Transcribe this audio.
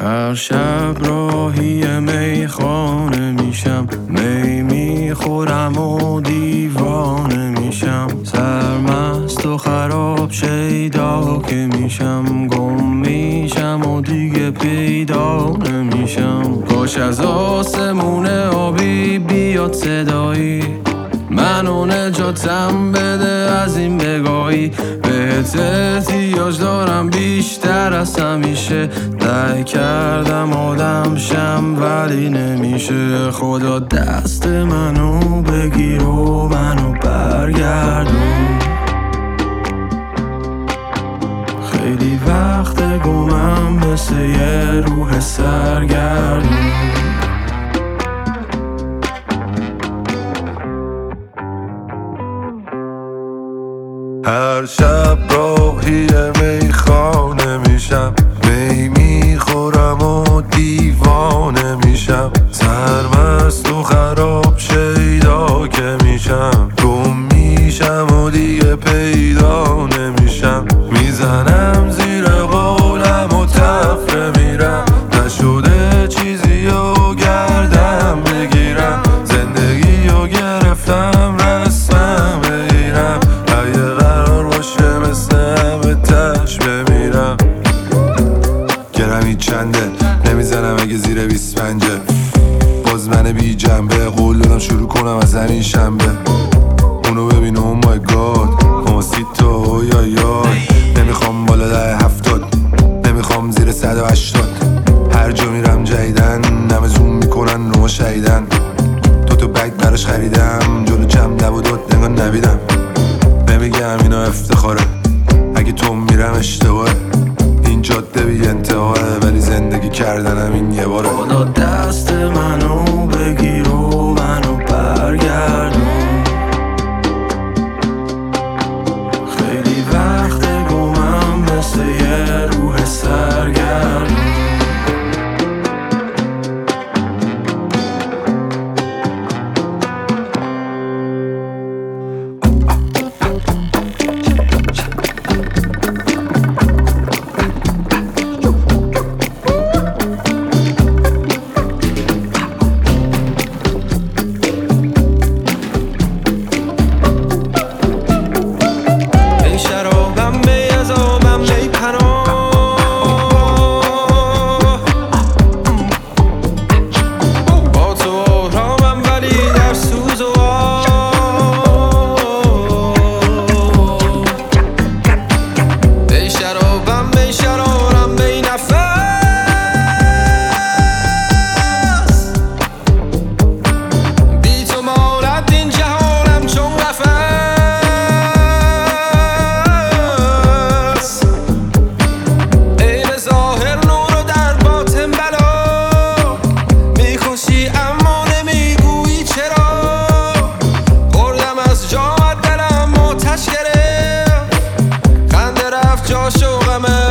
هر شب راهی میخانه میشم، می میخورم و دیوانه میشم، سرمست و خراب شیدا که میشم، گم میشم و دیگه پیدا نمیشم. کاش از آسمون آبی بیاد صدایی، منو نجاتم بده از این بگاهی. بهت احتیاج دارم بیشتر از همیشه، سعی کردم آدم شم ولی نمیشه. خدا دست منو بگیر و منو برگردون، خیلی وقت گمم مثل یه روح سرگردون. هر شب راهی میخانه میشم، می میخورم و دیوانه میشم، سرمست و خراب شیدا که میشم، گم میشم و دیگه پیدا نمیشم. میزنم زیر قولم و تفره میرم، نشده چیزی و گردم بگیرم، زندگی رو گرفتم رسمم بگیرم، اگه قرار باشه مثل همه تش بمیرم. گرمی چنده نمیزنم اگه زیر 25، باز من بی جنبه قول دادم شروع کنم از همین شنبه. اونو ببین او مای گاد ماسیتو یا یای، نمیخوام بالا 70، نمیخوام زیر 180، هر جا میرم جدیدن همه زوم میکنن رو ما شهیدن. تو بگ براش خریدم جلو جمع نبودت نگاه نبیدم، نمیگم اینا افتخاره اگه تو میرم اشتباهه، این جاده بی انتهاه ولی زندگی کردنم این یه باره. خدا دست منو بگیر و منو برگردون، خیلی وقت گمم مثل یه روح سرگردون. جاشو غمه